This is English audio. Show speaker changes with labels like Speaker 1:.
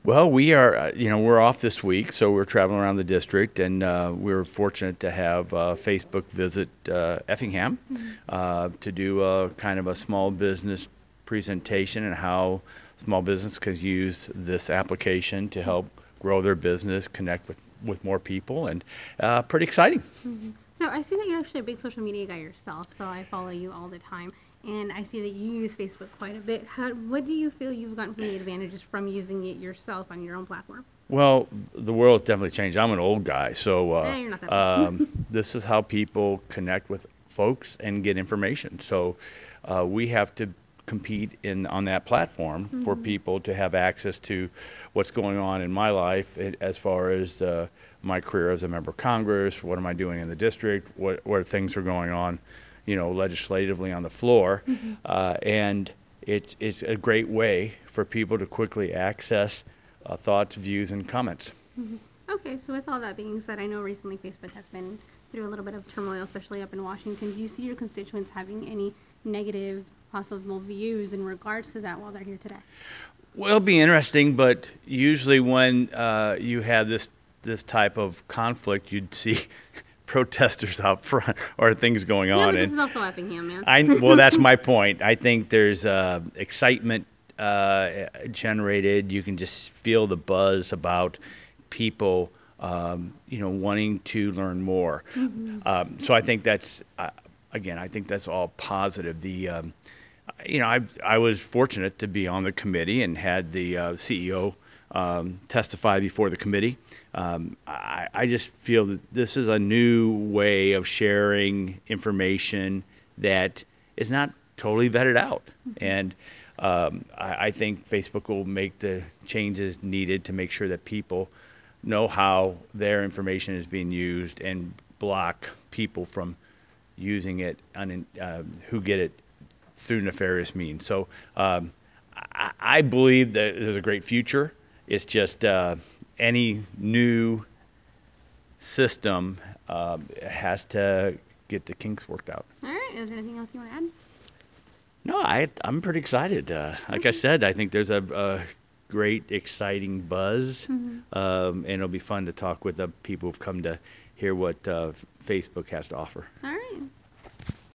Speaker 1: Well, we are, we're off this week, so we're traveling around the district, and we're fortunate to have Facebook visit Effingham to do a kind of a small business presentation and how small business could use this application to help grow their business, connect with more people, and pretty exciting.
Speaker 2: So I see that you're actually a big social media guy yourself, so I follow you all the time. And I see that you use Facebook quite a bit. What do you feel you've gotten from the advantages from using it yourself on your own platform?
Speaker 1: Well, the world has definitely changed. I'm an old guy, so
Speaker 2: You're not that old.
Speaker 1: this is how people connect with folks and get information. So we have to compete on that platform for people to have access to what's going on in my life as far as my career as a member of Congress. What am I doing in the district? What things are going on, legislatively on the floor, and it's a great way for people to quickly access thoughts, views, and comments.
Speaker 2: Okay, so with all that being said, I know recently Facebook has been through a little bit of turmoil, especially up in Washington. Do you see your constituents having any negative possible views in regards to that while they're here today?
Speaker 1: Well, it'll be interesting, but usually when you have this type of conflict, you'd see protesters out front or things going
Speaker 2: Yeah,
Speaker 1: on.
Speaker 2: but this
Speaker 1: And
Speaker 2: is also Effingham, man.
Speaker 1: well, that's my point. I think there's excitement generated. You can just feel the buzz about people, wanting to learn more. So I think that's again, I think that's all positive. I was fortunate to be on the committee and had the CEO testify before the committee. I just feel that this is a new way of sharing information that is not totally vetted out. And I think Facebook will make the changes needed to make sure that people know how their information is being used and block people from using it who get it through nefarious means. So I believe that there's a great future. It's just any new system has to get the kinks worked out.
Speaker 2: All right, is there anything else you want to add?
Speaker 1: No, I'm pretty excited. Like I said, I think there's a great, exciting buzz, and it'll be fun to talk with the people who've come to hear what Facebook has to offer.
Speaker 2: All right.